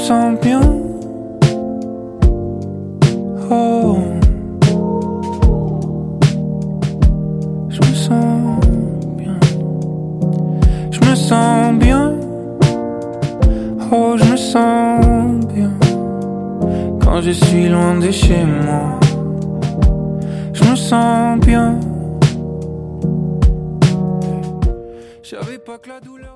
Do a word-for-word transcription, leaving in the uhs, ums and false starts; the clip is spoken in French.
sens bien. Oh, je me sens bien. Je me sens bien. Oh, je me sens bien. Quand je suis loin de chez moi, je me sens bien. Je savais pas que la douleur